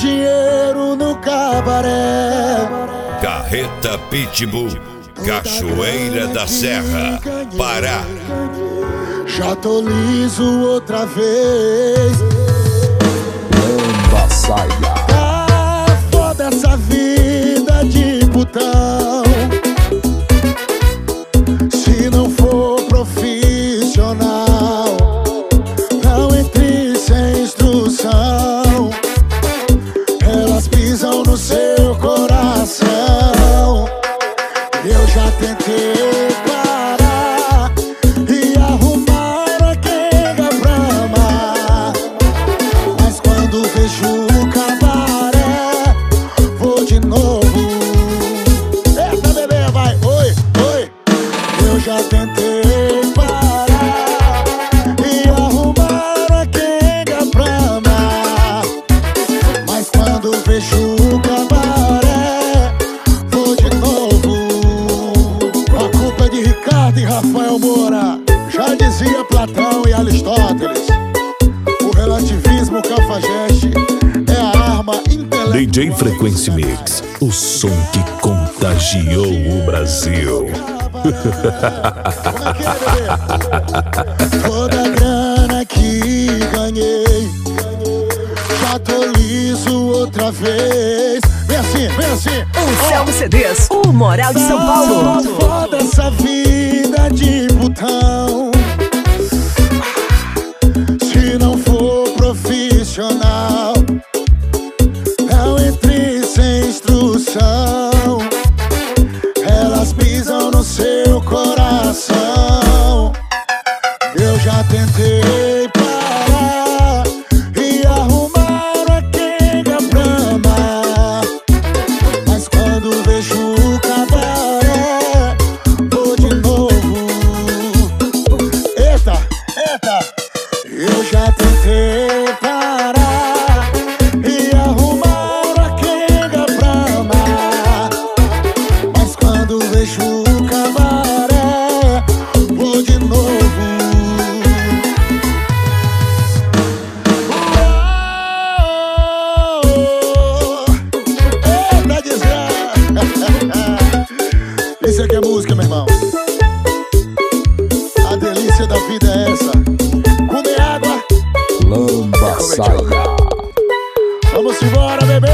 dinheiro no cabaré. Carreta Pitbull, Cachoeira da Serra, Pará. Já tô liso outra vez. Lamba saia. Ah, foda essa vida de putão. Se não for profissional, não entre sem instrução. Elas pisam no seu coração. Eu já tentei parar e arrumar a quenga pra amar, mas quando vejo o cabaré, vou de novo. Eita, bebê, vai, oi, oi. Eu já tentei parar e arrumar a quenga pra amar, mas quando vejo o cabaré, vou de novo. A culpa é de Ricardo e Rafael Moura. Já dizia Platão e Aristóteles, o relativismo cafajeste é a arma intelectual. DJ Frequency Mix, o som que contagiou o Brasil. Toda a grana que ganhei, já tô liso outra vez. Vem assim, vem assim. O Selmo CDs, o Moral de São Paulo. Foda essa vida de putão. Se não for profissional, não entre sem instrução. Elas pisam no seu coração. Eu já tentei parar e arrumar a quenga pra amar, mas quando vejo o cabaré, vou de novo. Eita, eita. Eu já tentei parar e arrumar a quenga pra amar, mas quando vejo o cabaré, vou de novo. Eita, desgraça. Isso aqui é música, meu irmão. A delícia da vida é essa. Comer água. Lamba saia. Vamos embora, bebê.